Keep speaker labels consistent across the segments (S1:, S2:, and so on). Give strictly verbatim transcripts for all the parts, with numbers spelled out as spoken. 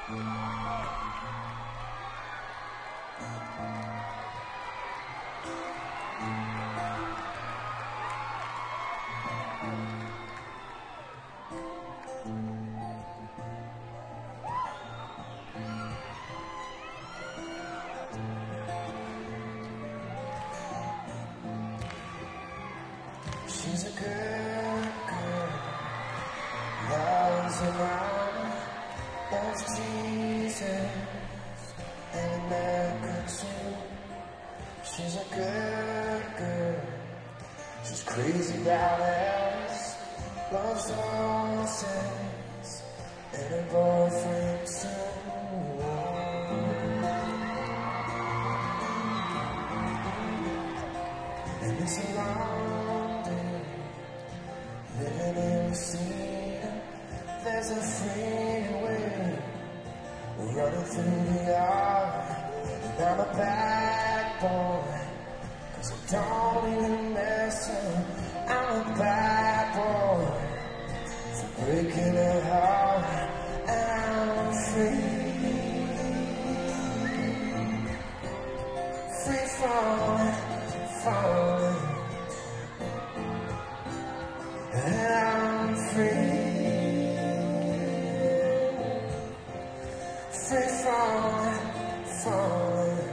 S1: She's a good girl, loves around, loves Jesus, and America too. She's a good girl, she's crazy about Alice, loves all the things, and her boyfriend too. And it's a long day, living in the city. There's a freeway running through the yard. And I'm a bad boy, 'cause I don't even mess up. I'm a bad boy for breaking her heart. And I'm free, free falling, falling. And I'm free, free falling, falling.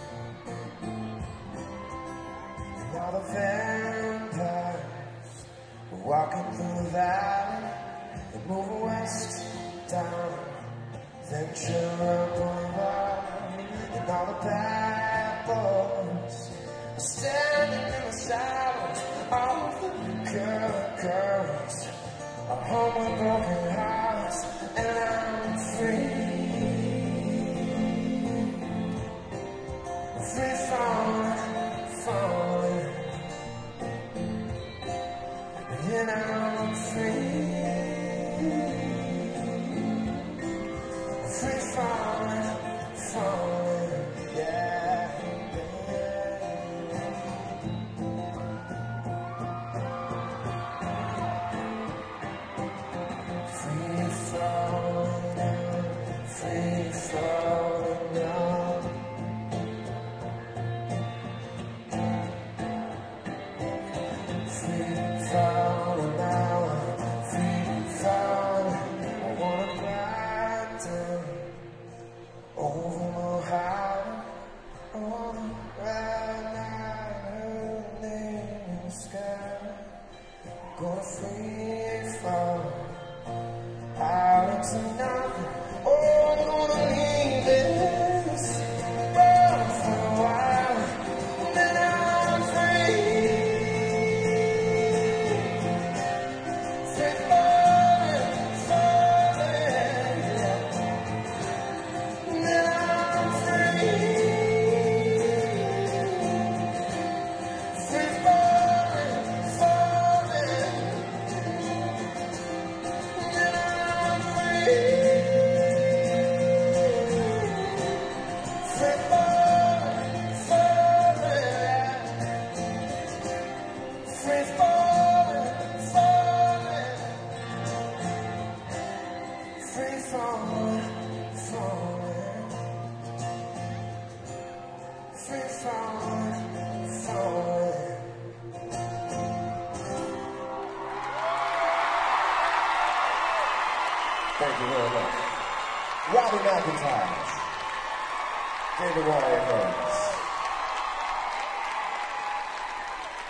S1: And all the vampires were walking through the valley. They move west, down, Ventura Boulevard. And all the bad boys are standing in the silence. All of the girl, girls are home with broken hearts. And I'm free, free falling, falling. And I'm free, free falling, falling. Yeah, yeah. Free falling down, free falling down. Free falling down, free falling. I wanna glide down over my heart. I wanna ride down in the sky. Gonna free fall out into nothing. Oh, I'm gonna leave this world for a while. Then I'm free, free falling, falling. Then I'm free, free falling, falling. Then I'm free, free falling, falling. Free falling, falling. Free falling, falling. Free falling, falling.
S2: Thank you very much. Robbie McIntyre. David Wyatt Burns.